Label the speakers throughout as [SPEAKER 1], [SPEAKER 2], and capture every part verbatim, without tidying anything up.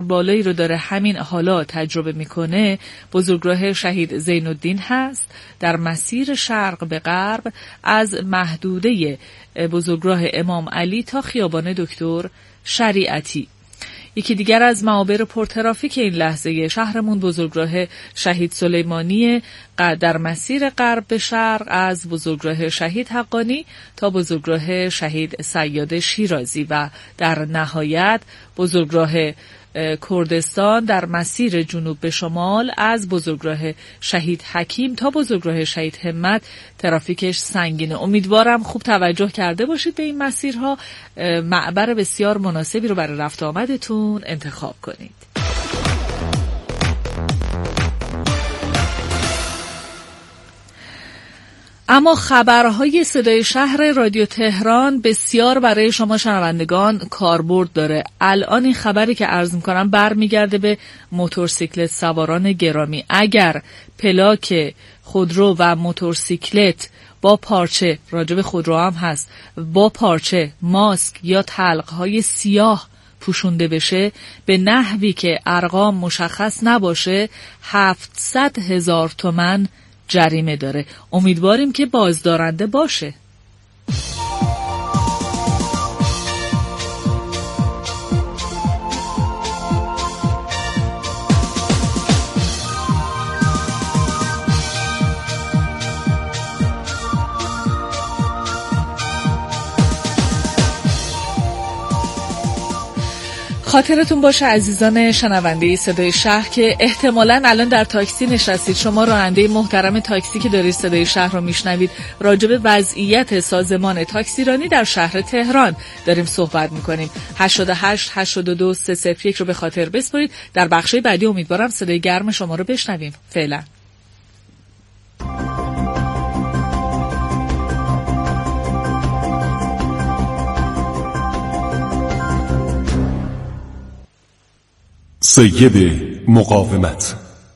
[SPEAKER 1] بالایی رو داره همین حالا تجربه میکنه بزرگراه شهید زین الدین هست در مسیر شرق به غرب از محدوده بزرگراه امام علی تا خیابان دکتر شریعتی. یکی دیگر از معابر پرترافیک این لحظه شهرمون بزرگراه شهید سلیمانی در مسیر غرب به شرق از بزرگراه شهید حقانی تا بزرگراه شهید سیاد شیرازی و در نهایت بزرگراه کردستان در مسیر جنوب به شمال از بزرگراه شهید حکیم تا بزرگراه شهید همت ترافیکش سنگینه. امیدوارم خوب توجه کرده باشید به این مسیرها، معبر بسیار مناسبی رو برای رفت آمدتون انتخاب کنید. اما خبرهای صدای شهر رادیو تهران بسیار برای شما شنوندگان کاربرد داره. الان این خبری که عرض میکنم برمیگرده به موتورسیکلت سواران گرامی. اگر پلاک خودرو و موتورسیکلت با پارچه، راجب خودرو هم هست، با پارچه، ماسک یا تلقهای سیاه پوشونده بشه به نحوی که ارقام مشخص نباشه هفتصد هزار تومان جریمه داره. امیدواریم که بازدارنده باشه. خاطرتون باشه عزیزان شنونده صدای شهر که احتمالاً الان در تاکسی نشستید، شما راننده محترم تاکسی که دارید صدای شهر رو میشنوید، راجع به وضعیت سازمان تاکسیرانی در شهر تهران داریم صحبت میکنیم. هشتاد و هشت هشتاد و دو سه صفر یک رو به خاطر بسپارید. در بخشای بعدی امیدوارم صدای گرم شما رو بشنویم. فعلا
[SPEAKER 2] سید مقاومت.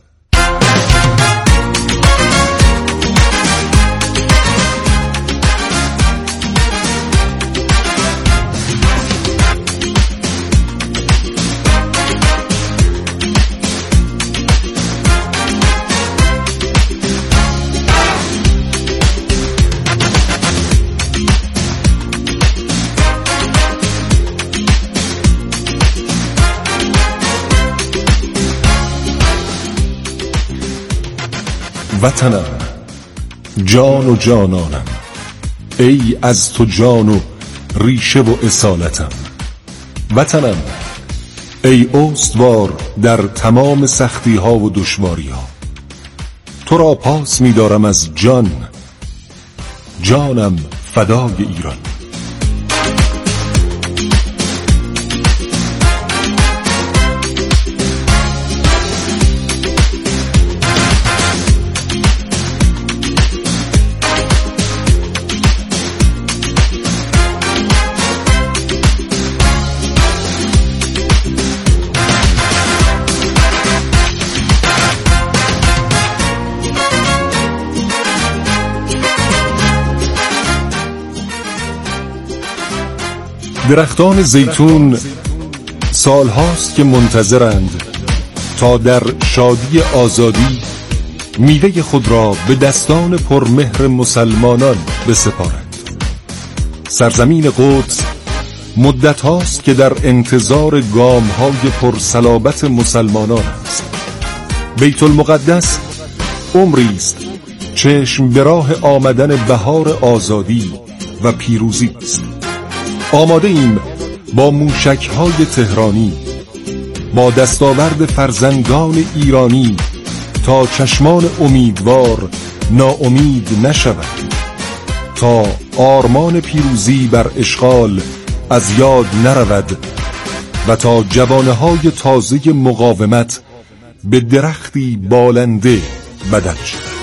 [SPEAKER 2] وطنم، جان و جانانم، ای از تو جان و ریشه و اصالتم. وطنم، ای استوار در تمام سختی ها و دشواری ها، تو را پاس می دارم از جان، جانم فدای ایران. درختان زیتون سالهاست که منتظرند تا در شادی آزادی میوه خود را به دستان پرمهر مسلمانان بسپارند. سرزمین قدس مدت هاست که در انتظار گام های پرصلابت مسلمانان است. بیت المقدس عمری است چشم به راه آمدن بهار آزادی و پیروزی است. آماده ایم با موشک‌های تهرانی، با دستاورد فرزندان ایرانی تا چشمان امیدوار ناامید نشود، تا آرمان پیروزی بر اشغال از یاد نرود و تا جوانه‌های تازه مقاومت به درختی بالنده بدل شود.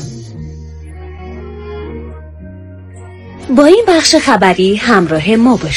[SPEAKER 3] با این بخش خبری همراه ما باشید.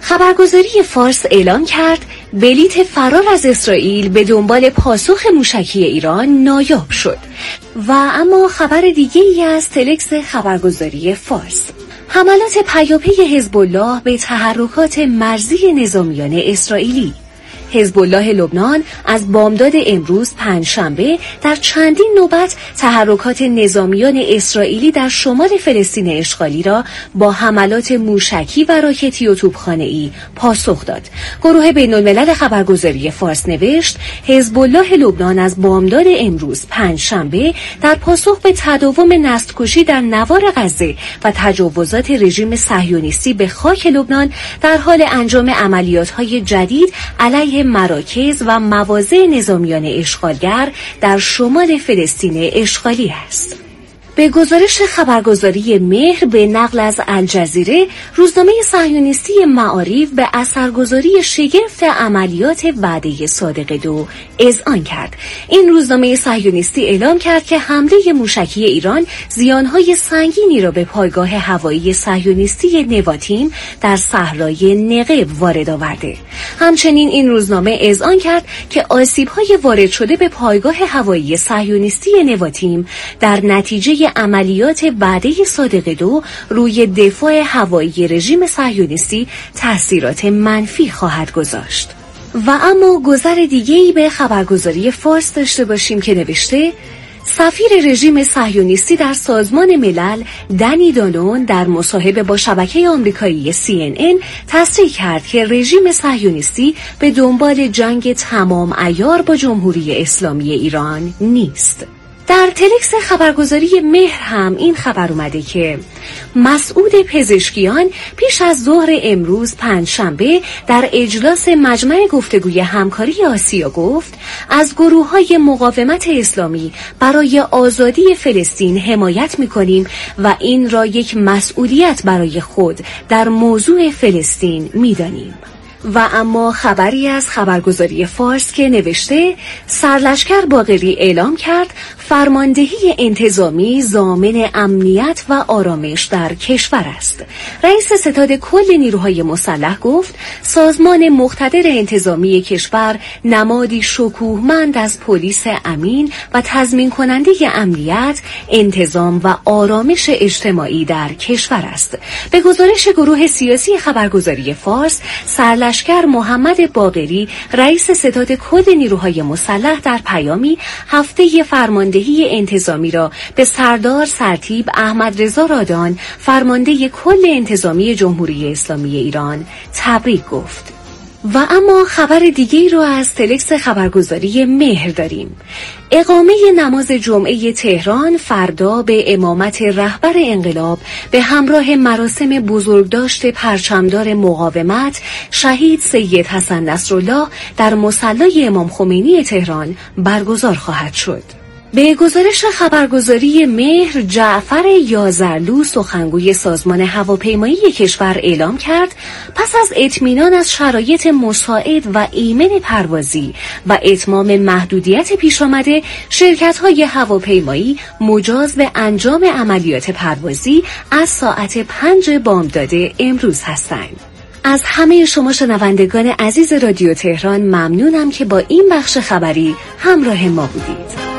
[SPEAKER 3] خبرگزاری فارس اعلام کرد بلیت فرار از اسرائیل به دنبال پاسخ موشکی ایران نایاب شد. و اما خبر دیگه ای از تلکس خبرگزاری فارس: حملات پیاپی حزب الله به تحرکات مرزی نظامیان اسرائیلی. حزب الله لبنان از بامداد امروز پنجشنبه در چندین نوبت تحرکات نظامیان اسرائیلی در شمال فلسطین اشغالی را با حملات موشکی و راکتی و توپخانه‌ای پاسخ داد. گروه بین‌الملل خبرگزاری فارس نوشت حزب الله لبنان از بامداد امروز پنجشنبه در پاسخ به تداوم نسل‌کشی در نوار غزه و تجاوزات رژیم صهیونیستی به خاک لبنان در حال انجام عملیات‌های جدید علیه مراکز و مواضع نظامیان اشغالگر در شمال فلسطین اشغالی است. به گزارش خبرگزاری مهر به نقل از الجزیره، روزنامه صهیونیستی معارف به اثرگذاری شگفت عملیات وعده صادق دو اذعان کرد. این روزنامه صهیونیستی اعلام کرد که حمله موشکی ایران زیانهای سنگینی را به پایگاه هوایی صهیونیستی نواتیم در صحرای نقب وارد آورده. همچنین این روزنامه اذعان کرد که آسیب‌های وارد شده به پایگاه هوایی صهیونیستی نواتیم در نتیجه عملیات وعده صادق دو روی دفاع هوایی رژیم صهیونیستی تأثیرات منفی خواهد گذاشت. و اما گذر دیگه‌ای به خبرگزاری فارس داشته باشیم که نوشته سفیر رژیم صهیونیستی در سازمان ملل دنی دانون در مصاحبه با شبکه آمریکایی سی ان ان تصریح کرد که رژیم صهیونیستی به دنبال جنگ تمام عیار با جمهوری اسلامی ایران نیست. در تلکس خبرگزاری مهر هم این خبر اومده که مسعود پزشکیان پیش از ظهر امروز پنجشنبه در اجلاس مجمع گفتگوی همکاری آسیا گفت از گروه‌های مقاومت اسلامی برای آزادی فلسطین حمایت می‌کنیم و این را یک مسئولیت برای خود در موضوع فلسطین می‌دانیم. و اما خبری از خبرگزاری فارس که نوشته سرلشکر باقری اعلام کرد فرماندهی انتظامی ضامن امنیت و آرامش در کشور است. رئیس ستاد کل نیروهای مسلح گفت سازمان مقتدر انتظامی کشور نمادی شکوهمند از پلیس امین و تضمین کننده امنیت، انتظام و آرامش اجتماعی در کشور است. به گزارش گروه سیاسی خبرگزاری فارس، سرلشکر محمد باقری رئیس ستاد کل نیروهای مسلح در پیامی هفته فرماندهی انتظامی را به سردار سرتیپ احمد رضا رادان فرمانده کل انتظامی جمهوری اسلامی ایران تبریک گفت. و اما خبر دیگه رو از تلکس خبرگزاری مهر داریم. اقامه نماز جمعه تهران فردا به امامت رهبر انقلاب به همراه مراسم بزرگداشت پرچمدار مقاومت شهید سید حسن نصرالله در مصلی امام خمینی تهران برگزار خواهد شد. به گزارش خبرگزاری مهر، جعفر یازرلو سخنگوی سازمان هواپیمایی کشور اعلام کرد پس از اطمینان از شرایط مساعد و ایمن پروازی و اتمام محدودیت پیش آمده، شرکت‌های هواپیمایی مجاز به انجام عملیات پروازی از ساعت پنج بامداد امروز هستند. از همه شما شنوندگان عزیز رادیو تهران ممنونم که با این بخش خبری همراه ما بودید.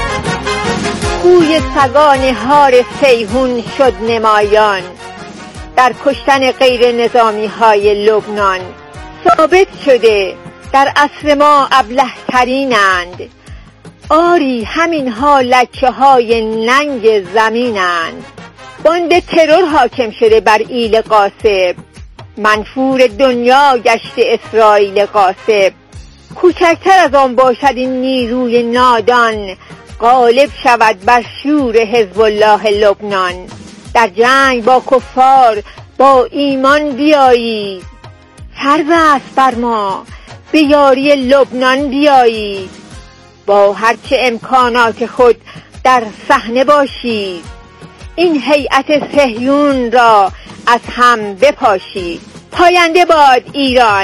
[SPEAKER 4] سگان هار سیهون شد نمایان، در کشتن غیر نظامی های لبنان. ثابت شده در عصر ما ابله ترینند، آری همین ها لکه های ننگ زمینند. باند ترور حاکم شده بر ایل قاسب، منفور دنیا گشته اسرائیل قاسب. کوچکتر از آن باشد این نیروی نادان، غالب شود بر شور حزب الله لبنان. در جنگ با کفار با ایمان بیایید، فرض است بر ما به یاری لبنان بیایید. با هرچه امکانات خود در صحنه باشید، این هیئت صهیون را از هم بپاشید. پاینده باد ایران.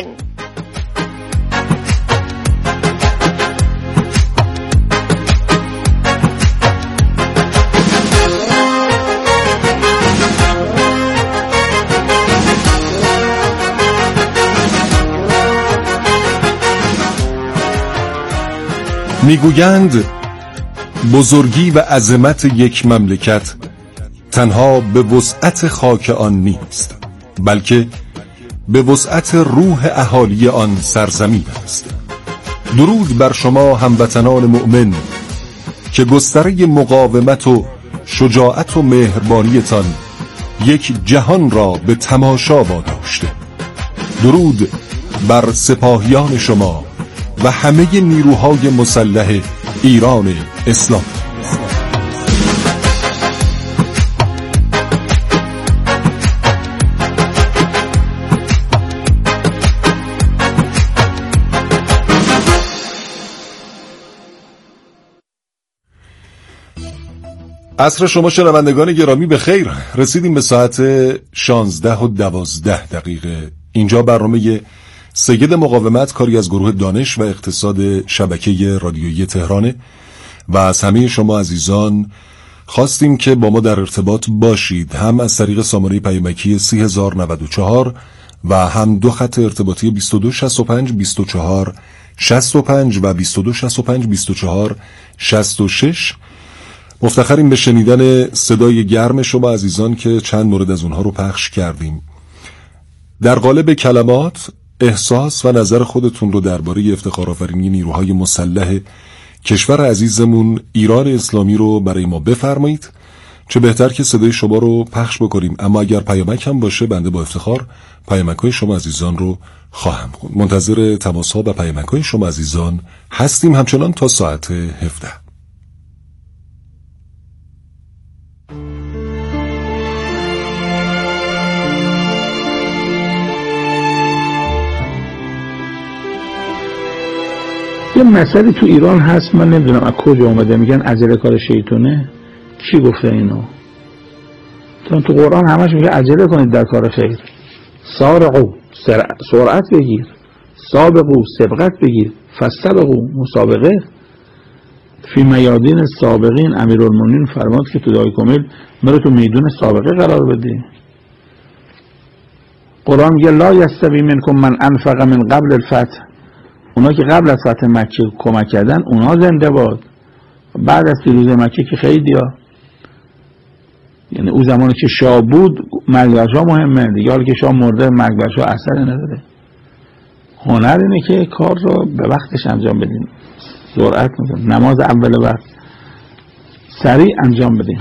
[SPEAKER 2] میگویند بزرگی و عظمت یک مملکت تنها به وسعت خاک آن نیست، بلکه به وسعت روح اهالی آن سرزمین است. درود بر شما هموطنان مؤمن که گستره مقاومت و شجاعت و مهربانیتان یک جهان را به تماشا واداشته. درود بر سپاهیان شما و همه نیروهای مسلح ایران اسلام. عصر شما شنوندگان گرامی به خیر. رسیدیم به ساعت شانزده و دوازده دقیقه. اینجا برنامه سید مقاومت، کاری از گروه دانش و اقتصاد شبکه رادیویی تهرانه و از همه شما عزیزان خواستیم که با ما در ارتباط باشید، هم از طریق سامانه پیامکی سی هزار و نود و چهار و هم دو خط ارتباطی بیست و دو شصت و پنج بیست و چهار شصت و پنج و بیست و دو شصت و پنج بیست و چهار شصت و شش. مفتخریم به شنیدن صدای گرم شما عزیزان که چند مورد از اونها رو پخش کردیم. در قالب کلمات احساس و نظر خودتون رو درباره افتخارآفرینی نیروهای مسلح کشور عزیزمون ایران اسلامی رو برای ما بفرمایید. چه بهتر که صدای شما رو پخش بکنیم، اما اگر پیامک هم باشه بنده با افتخار پیامک‌های شما عزیزان رو خواهم خوند. منتظر تماس‌ها و پیامک‌های شما عزیزان هستیم همچنان تا ساعت هفده.
[SPEAKER 5] یه مسئله تو ایران هست، من نمیدونم از کجا اومده، میگن عجله کار شیطونه. کی گفته اینو؟ چون تو قرآن همش میگه عجله کنید در کار خیر. سارقو، سرعت بگیر. سابقو، سبقت بگیر. فسبقو، مسابقه. فی میادین سابقین، امیرالمومنین فرماد که تو دعای کمیل مرا تو میدون سابقه قرار بده. قرآن میگه لا یستوی منکم من انفق من قبل الفتح، اونا که قبل از فتح مکه کمک کردن اونا زنده باد، بعد از پیروزی مکه که خیلی ها، یعنی اون زمانی که شاه بود مرگبرشا مهمه دیگه، حالا که شاه مرده مرگبرشا اثر نداره. هنر اینه که کار رو به وقتش انجام بدین، سرعت میدن، نماز اول وقت سریع انجام بدین.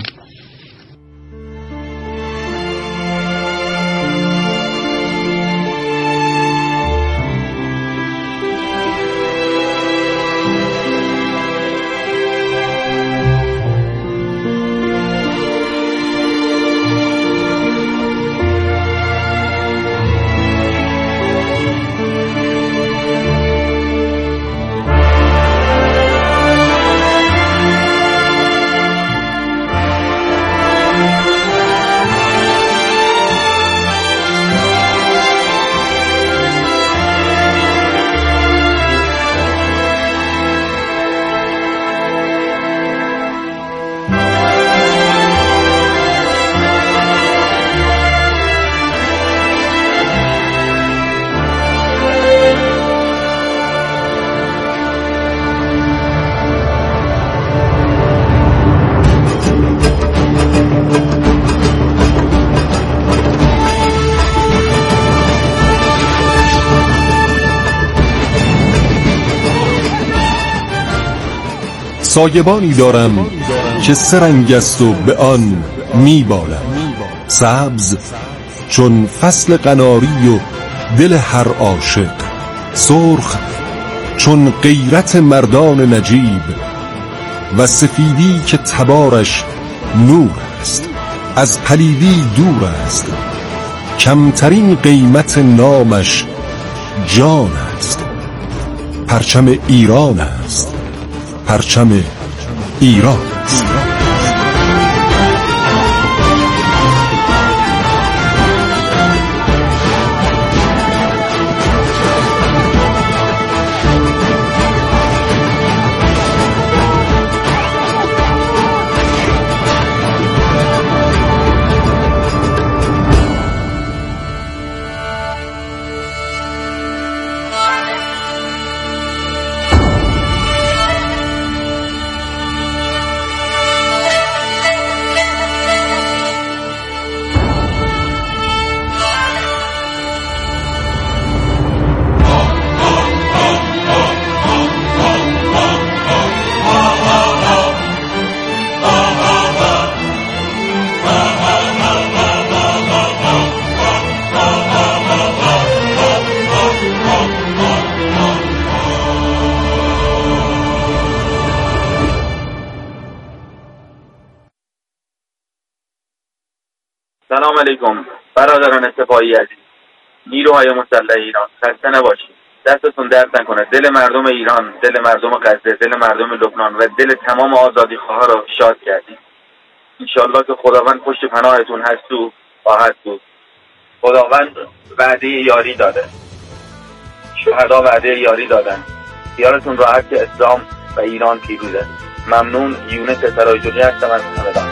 [SPEAKER 2] سایبانی دارم که سرنگ است و به آن میبالم، سبز چون فصل قناری و دل هر عاشق، سرخ چون غیرت مردان نجیب و سفیدی که تبارش نور است، از پلیدی دور است، کمترین قیمت نامش جان است، پرچم ایران است، پرچم ایران است.
[SPEAKER 6] سلام علیکم برادران سپاهی عزیز، نیروهای مسلح ایران، خسته نباشید، دستتون درد نکنه. دل مردم ایران، دل مردم غزه، دل مردم لبنان و دل تمام آزادی خواها را شاد کردید. انشالله که خداوند پشت پناهتون هست و خواهد بود. خداوند وعده یاری داده، شهدا وعده یاری دادن. خیالتون راحت که اسلام و ایران پیروزه. ممنون. یونس سرایجوقی هستم از همدان.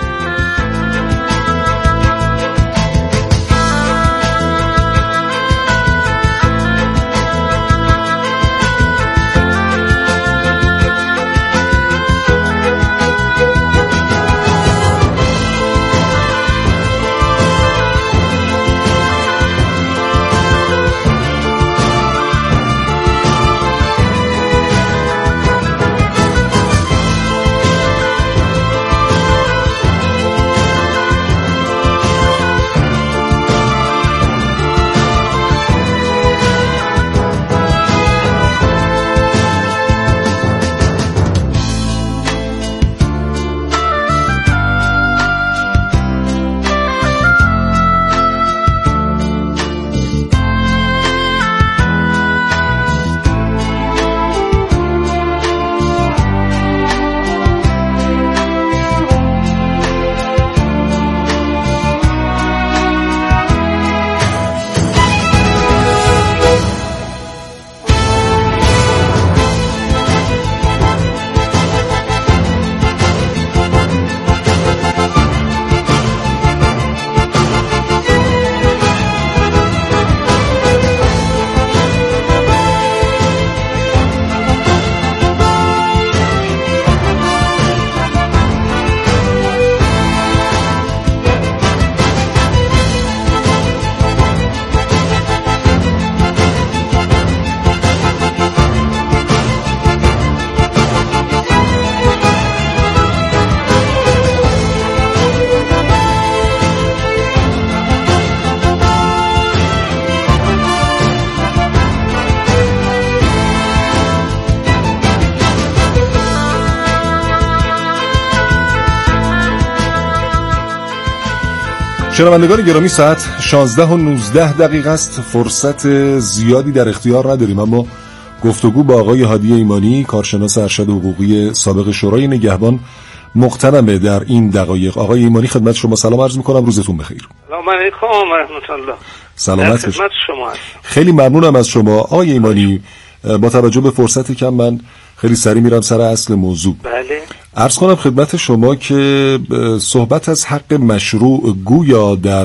[SPEAKER 2] شنوندگان گرامی، ساعت شانزده و نوزده دقیقه است. فرصت زیادی در اختیار نداریم، اما گفتگو با آقای هادی ایمانی، کارشناس ارشد حقوقی سابق شورای نگهبان، مغتنمه در این دقایق. آقای ایمانی خدمت شما سلام عرض میکنم، روزتون بخیر.
[SPEAKER 7] سلام علیکم و رحمت الله.
[SPEAKER 2] سلامت باشید.
[SPEAKER 7] خدمت شما هستم.
[SPEAKER 2] خیلی ممنونم از شما آقای ایمانی. با توجه به فرصت کم من خیلی سریع میرم سر اصل موضوع.
[SPEAKER 7] بله.
[SPEAKER 2] عرض کنم خدمت شما که صحبت از حق مشروع گویا در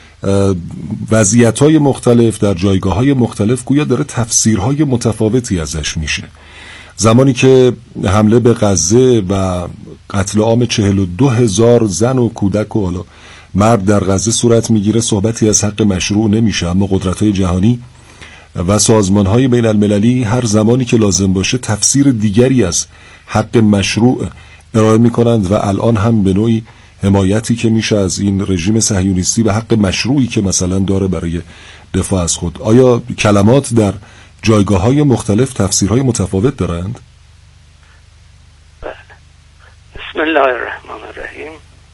[SPEAKER 2] وضعیت‌های مختلف، در جایگاه‌های مختلف گویا داره تفسیرهای متفاوتی ازش میشه. زمانی که حمله به غزه و قتل عام چهل و دو هزار زن و کودک و حالا مرد در غزه صورت میگیره، صحبتی از حق مشروع نمیشه، اما قدرت‌های جهانی و سازمان‌های بین المللی هر زمانی که لازم باشه تفسیر دیگری از حق مشروع ارائه می‌کنند و الان هم به نوعی حمایتی که میشه از این رژیم صهیونیستی و حق مشروعی که مثلا داره برای دفاع از خود. آیا کلمات در جایگاه‌های مختلف تفسیرهای متفاوت دارند؟
[SPEAKER 7] بسم الله الرحمن الرحیم.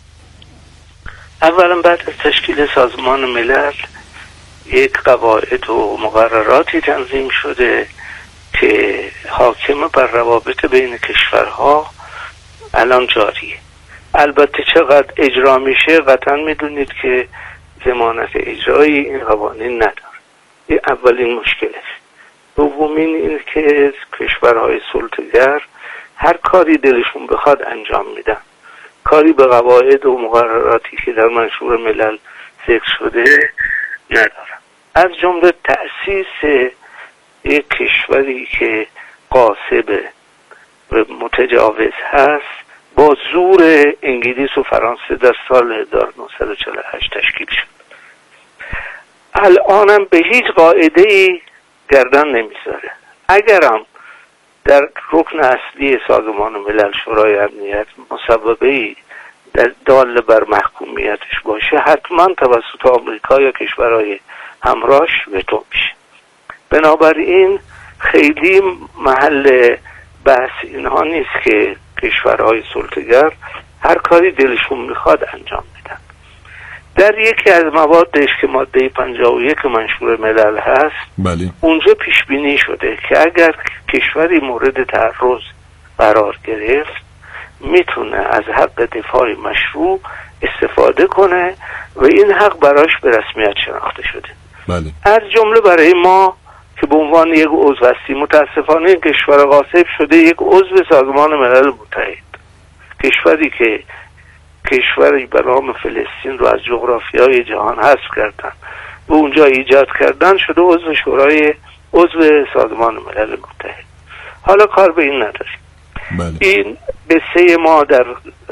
[SPEAKER 7] اولا بعد از تشکیل سازمان ملل یک قواعد و مقرراتی تنظیم شده که حاکم بر روابط بین کشورها الان جاریه. البته چقدر اجرا میشه قطعا میدونید که ضمانت اجرایی این قوانین نداره. این اولین مشکله. دومین این که کشورهای سلطه‌گر هر کاری دلشون بخواد انجام میدن، کاری به قواعد و مقرراتی که در منشور ملل ذکر شده ندارن. از جمله تأسیس یک کشوری که غاصب و متجاوز هست با زور انگلیس و فرانسه در سال هزار و نهصد و چهل و هشت تشکیل شد. الانم به هیچ قاعده‌ای گردن نمیذاره. اگرم در رکن اصلی سازمان ملل شورای امنیت مسببه‌ای دال بر محکومیتش باشه، حتما توسط آمریکا یا کشورهای همراهش وتو میشه. بنابراین خیلی محل بحث اینها نیست که کشورهای سلطه‌گر هر کاری دلشون میخواد انجام میدن. در یکی از موادش که ماده پنجاه و یک منشور ملل هست،
[SPEAKER 2] بله.
[SPEAKER 7] اونجا پیش بینی شده که اگر کشوری مورد تعرض قرار گرفت میتونه از حق دفاع مشروع استفاده کنه و این حق براش به رسمیت شناخته شده.
[SPEAKER 2] بله.
[SPEAKER 7] از جمله برای ما که به عنوان یک عضو هستیم، متاسفانه این کشور غاصب شده یک عضو سازمان ملل متحد، کشوری که کشوری به نام فلسطین رو از جغرافیای جهان حذف کردن و اونجا ایجاد کردن، شده عضو شورای عضو سازمان ملل متحد. حالا کار به این نداریم.
[SPEAKER 2] بله.
[SPEAKER 7] این قصه ما در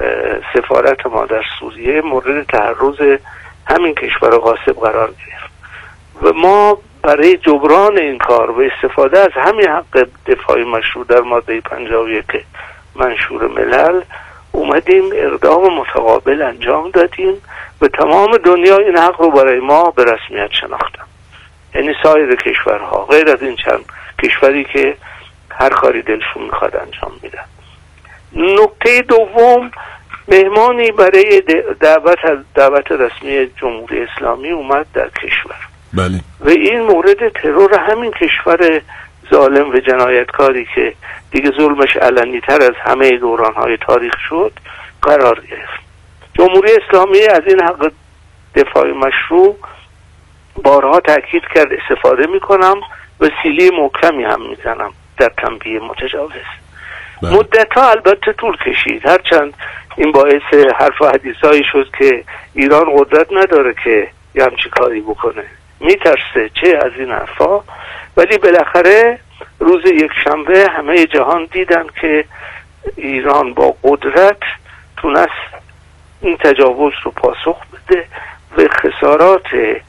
[SPEAKER 7] سفارت ما در سوریه مورد تعرض همین کشور غاصب قرار گرفت و ما برای جبران این کار و استفاده از همین حق دفاع مشروع در ماده پنجاه و یک منشور ملل اومدیم اقدام متقابل انجام دادیم و تمام دنیا این حق رو برای ما به رسمیت شناختن. یعنی سایر کشورها غیر از این چند کشوری که هر کاری دلشون میخواد انجام میدن. نکته دوم، مهمانی برای دعوت دعوت رسمی جمهوری اسلامی اومد در کشور.
[SPEAKER 2] بله.
[SPEAKER 7] و این مورد ترور همین کشور ظالم و جنایتکاری که دیگه ظلمش علنی تر از همه دورانهای تاریخ شد قرار گرفت. جمهوری اسلامی از این حق دفاع مشروع بارها تاکید کرد استفاده میکنم و سیلی محکمی هم میزنم در تنبیه متجاوز.
[SPEAKER 2] بله.
[SPEAKER 7] مدتها البته طول کشید، هرچند این باعث حرف و حدیثایی شد که ایران قدرت نداره که یه همچی کاری بکنه، میترسه چه از این حرفا، ولی بالاخره روز یک شنبه همه جهان دیدن که ایران با قدرت تونست این تجاوز رو پاسخ بده و خسارات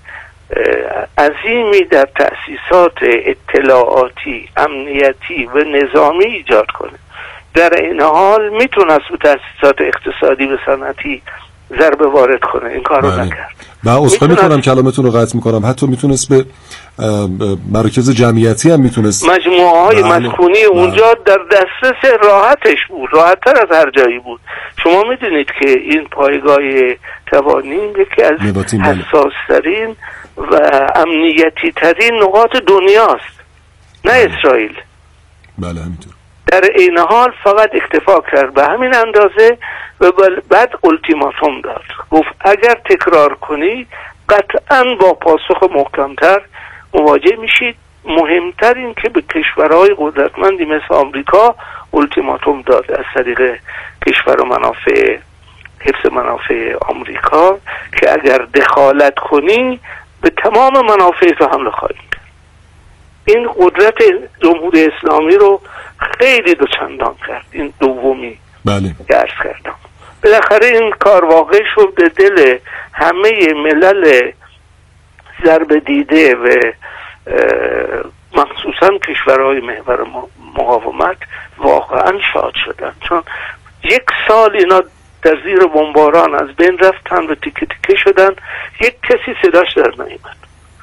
[SPEAKER 7] عظیمی در تأسیسات اطلاعاتی، امنیتی و نظامی ایجاد کنه. در این حال میتونست به تأسیسات اقتصادی و صنعتی ضربه وارد کنه، این کارو
[SPEAKER 2] بله.
[SPEAKER 7] نکرد.
[SPEAKER 2] من اصلا میتونم کلامتون رو قطع میکنم، حتی میتونست به مراکز جمعیتی هم میتونست،
[SPEAKER 7] مجموعه های
[SPEAKER 2] بله.
[SPEAKER 7] مسکونی
[SPEAKER 2] بله.
[SPEAKER 7] اونجا در دسترس راحتش بود، راحتتر از هر جایی بود. شما میدونید که این پایگاه توانیم یکی از حساس ترین و امنیتی ترین نقاط دنیاست، نه بله. اسرائیل.
[SPEAKER 2] بله همینطور.
[SPEAKER 7] در این حال فقط اکتفا کرد به همین اندازه و بعد التیماتوم داد، گفت اگر تکرار کنی قطعا با پاسخ محکمتر مواجه میشید. مهمتر این که به کشورهای قدرتمندی مثل آمریکا التیماتوم داد از طریق کشور و منافع حفظ منافع آمریکا که اگر دخالت کنی به تمام منافع تو حمله خواهیم کرد. این قدرت جمهوری اسلامی رو خیلی دوچندان کرد. این دومی
[SPEAKER 2] بله
[SPEAKER 7] که عرض کردم. بالاخره این کار واقع شد به دل همه ملل ضربه دیده و مخصوصا کشورهای محور مقاومت واقعا شاد شدن، چون یک سال اینا در زیر بمباران از بین رفتن و تیکه تیکه شدن، یک کسی صداش در نمیاد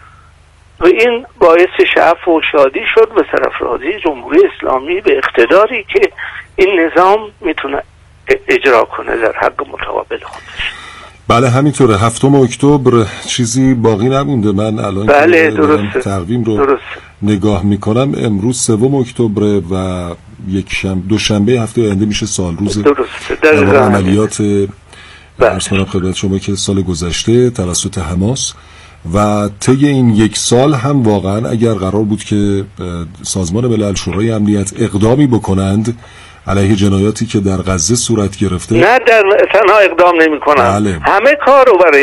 [SPEAKER 7] و این باعث شعف و شادی شد و سرفرازی جمهوری اسلامی به اقتداری که این نظام میتونه اجرا کنه در حق متقابل خودش.
[SPEAKER 2] بله همینطوره. هفتم اکتبر چیزی باقی نمونده. من الان
[SPEAKER 7] بله درسته
[SPEAKER 2] تقویم رو
[SPEAKER 7] درسته. نگاه
[SPEAKER 2] میکنم امروز سوم اکتبر و یک شنبه دوشنبه هفته آینده میشه سال روز
[SPEAKER 7] در
[SPEAKER 2] عملیات عرض کنم خدمت شما که سال گذشته توسط حماس و طی این یک سال هم واقعا اگر قرار بود که سازمان ملل شورای امنیت اقدامی بکنند علیه جنایاتی که در غزه صورت گرفته،
[SPEAKER 7] نه در تنها اقدام نمی کنند،
[SPEAKER 2] بله.
[SPEAKER 7] همه کار رو برای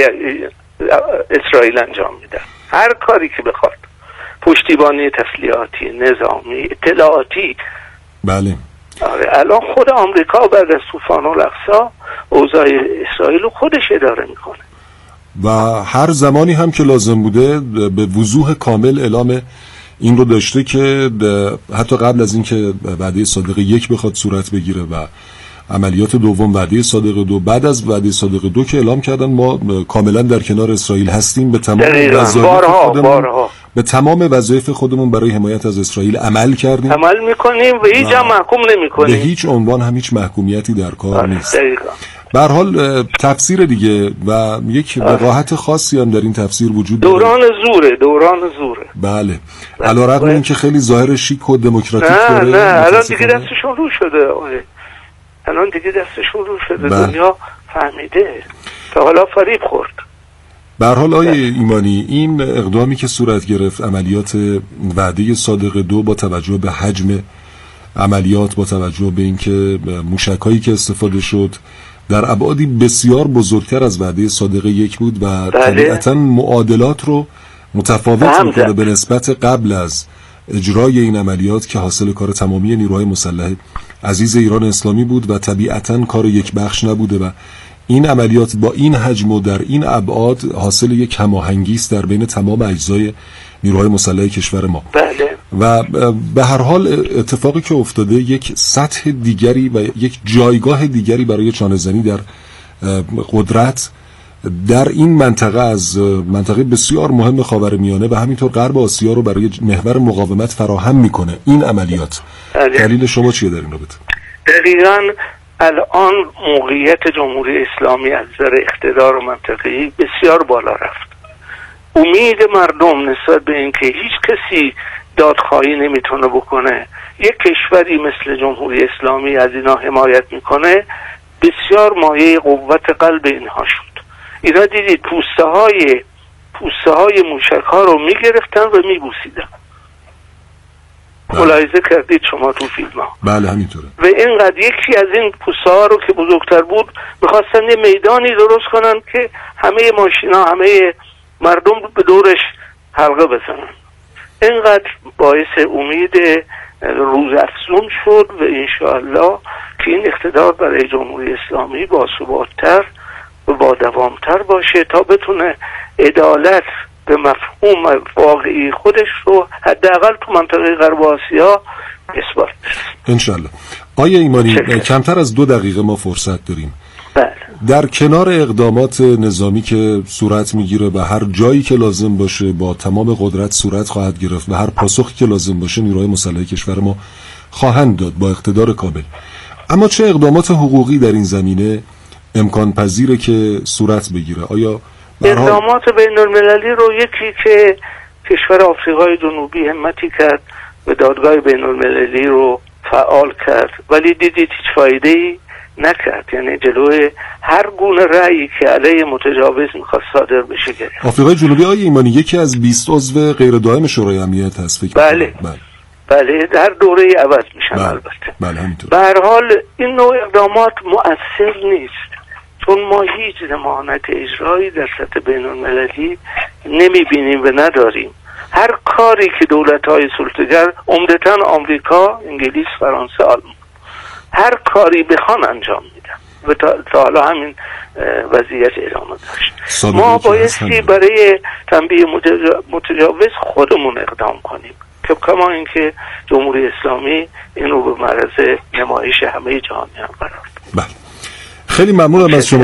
[SPEAKER 7] اسرائیل انجام میدن، هر کاری که بخواد، پشتیبانی تسلیحاتی، نظامی، اطلاعاتی.
[SPEAKER 2] بله
[SPEAKER 7] آره الان خود آمریکا بعد از طوفان الاقصی اوضاع اسرائیل رو خودش اداره میکنه
[SPEAKER 2] و هر زمانی هم که لازم بوده به وضوح کامل اعلام این رو داشته که حتی قبل از این که وعده صادقه یک بخواد صورت بگیره و عملیات دوم وعده صادقه دو، بعد از وعده صادقه دو که اعلام کردن ما کاملا در کنار اسرائیل هستیم، به تمام وظایف خودمون بارها. به تمام وظایف خودمون برای حمایت از اسرائیل عمل کردیم،
[SPEAKER 7] عمل میکنیم و هیچ هم محکوم نمیکنیم،
[SPEAKER 2] به هیچ عنوان هم هیچ محکومیتی در کار
[SPEAKER 7] آره.
[SPEAKER 2] نیست. به هر حال تفسیر دیگه و یک وقاحت خاصی هم در این تفسیر وجود داره.
[SPEAKER 7] دوران زوره دوران زوره
[SPEAKER 2] بله علیرغم این که خیلی ظاهر شیک و دموکراتیک
[SPEAKER 7] نه
[SPEAKER 2] داره،
[SPEAKER 7] نه الان دیگه دستشون رو شده آره. الان دیگه دستشون رو شده بله. دنیا فهمیده تا حالا فریب خورد.
[SPEAKER 2] به هر حال آیه ایمانی این اقدامی که صورت گرفت، عملیات وعده صادقه دو، با توجه به حجم عملیات، با توجه به اینکه موشک‌هایی که استفاده شد در ابعادی بسیار بزرگتر از وعده صادقه یک بود و طبیعتاً معادلات رو متفاوت می‌کنه به نسبت قبل از اجرای این عملیات که حاصل کار تمامی نیروهای مسلح عزیز ایران اسلامی بود و طبیعتاً کار یک بخش نبوده و این عملیات با این حجم و در این ابعاد حاصل یک هماهنگی است در بین تمام اجزای نیروهای مسلح کشور ما.
[SPEAKER 7] بله.
[SPEAKER 2] و به هر حال اتفاقی که افتاده یک سطح دیگری و یک جایگاه دیگری برای چانه‌زنی در قدرت در این منطقه از منطقه بسیار مهم خاورمیانه و همینطور غرب آسیا رو برای محور مقاومت فراهم میکنه این عملیات. دلیل شما چیه در این رابطه؟
[SPEAKER 7] دقیقاً الان موقعیت جمهوری اسلامی از نظر اقتدار و منطقه‌ای بسیار بالا رفت. امید مردم نسبت به اینکه هیچ کسی دادخواهی نمیتونه بکنه، یک کشوری مثل جمهوری اسلامی از اینا حمایت میکنه، بسیار مایه قوت قلب اینها شد. اینا دیدید پوسته های پوسته های موشک ها رو میگرفتن و میبوسیدن. ملاحظه کردید شما تو فیلم ها؟
[SPEAKER 2] بله همینطوره.
[SPEAKER 7] و اینقدر یکی از این پوسته ها رو که بزرگتر بود میخواستن یه میدانی درست کنن که همه ماشینا همه مردم به دورش حلقه بزنن. اینقدر باعث امید روز افزون شد و انشاءالله که این اقتدار برای جمهوری اسلامی با ثبات‌تر و با دوامتر باشه تا بتونه عدالت به مفهوم واقعی خودش رو حداقل تو منطقه غرب آسیا اثبات بشه
[SPEAKER 2] انشاءالله. آیه ایمانی کمتر از دو دقیقه ما فرصت داریم.
[SPEAKER 7] بله.
[SPEAKER 2] در کنار اقدامات نظامی که صورت میگیره و هر جایی که لازم باشه با تمام قدرت صورت خواهد گرفت و هر پاسخی که لازم باشه نیروهای مسلح کشور ما خواهند داد با اقتدار کامل، اما چه اقدامات حقوقی در این زمینه امکان پذیره که صورت بگیره؟ آیا
[SPEAKER 7] اقدامات بین المللی رو یکی که کشور آفریقای جنوبی همتی کرد و دادگاه بین المللی رو فعال کرد ولی دیدید هیچ فایده‌ای نکرد، یعنی جلوی هر گونه رأیی که علیه متجاوز میخواست صادر بشه گرفت.
[SPEAKER 2] آفریقای جنوبی آیه ایمانی یکی از بیست عضو غیر دائم شورای امنیت هست فکر
[SPEAKER 7] بله. بله بله در دوره عوض میشن. بله. البته
[SPEAKER 2] بله همینطور.
[SPEAKER 7] به هر حال این نوع اقدامات مؤثر نیست چون ما هیچ ضمانت اجرایی در سطح بین المللی نمیبینیم و نداریم. هر کاری که دولت‌های سلطه‌گر عمدتاً آمریکا، انگلیس، فرانسه، آلمان هر کاری بخوان انجام میدن و تا حالا همین وضعیت ادامه داشت. ما بایستی برای تنبیه متجاوز خودمون اقدام کنیم. که کما اینکه جمهوری اسلامی این رو به معرض نمایش همه جهان هم قرار داد.
[SPEAKER 2] بله، خیلی ممنونم از شما